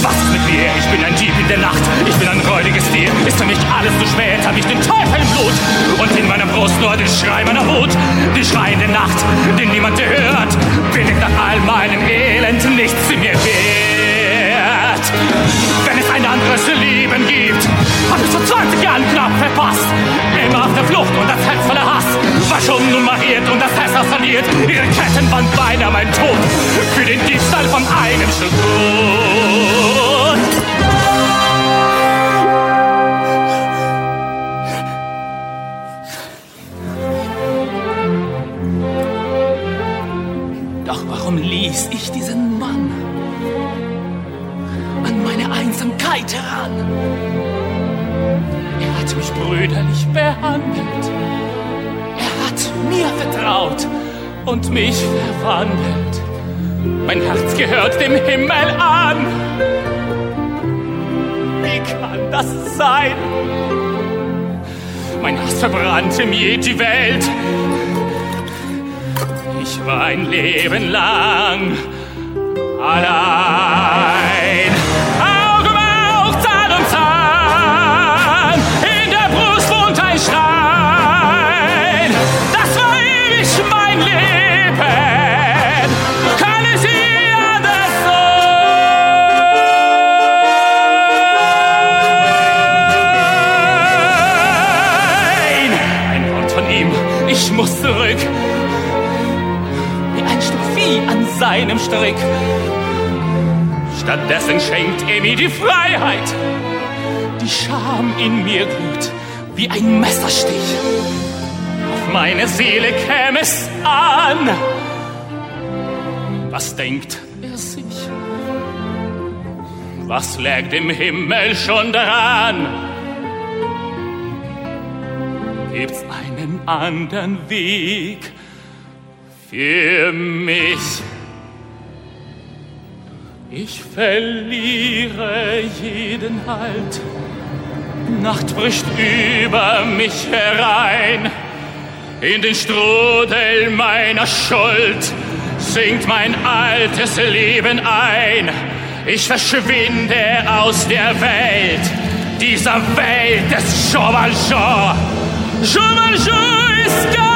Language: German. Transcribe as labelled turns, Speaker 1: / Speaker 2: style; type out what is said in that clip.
Speaker 1: Was ist mit mir? Ich bin ein Dieb in der Nacht. Ich bin ein räudiges Tier. Ist für mich alles zu spät, hab ich den Teufel im Blut. Und in meiner Brust nur den Schrei meiner Wut. Den Schrei in der Nacht, den niemand hört. Bin ich nach all meinem Elend nichts in mir wert. Wenn es ein anderes Leben gibt, hab ich vor 20 Jahren knapp verpasst. Immer auf der Flucht und das Herz voller Hass. War schon nummeriert und das Herz verliert. Ihre Ketten waren beinahe mein Tod. Für den Diebstahl von einem Stück Brot. Doch warum ließ ich diesen Mann an meine Einsamkeit heran? Er hat mich brüderlich behandelt. Er hat mir vertraut und mich verwandelt. Mein Herz gehört dem Himmel an. Wie kann das sein? Mein Hass verbrannte mir die Welt. Ich war ein Leben lang allein. Auge um Auge, Zahn um Zahn. In der Brust wohnt ein Stein. Das war ewig mein Leben. Kann es ihr anders sein? Ein Wort von ihm, ich muss zurück. An seinem Strick. Stattdessen schenkt er mir die Freiheit. Die Scham in mir glüht wie ein Messerstich. Auf meine Seele käme es an. Was denkt er sich? Was lägt im Himmel schon daran? Gibt's einen anderen Weg für mich? Ich verliere jeden Halt. Nacht bricht über mich herein. In den Strudel meiner Schuld sinkt mein altes Leben ein. Ich verschwinde aus der Welt, dieser Welt des Jean Valjean. Jean Valjean ist gar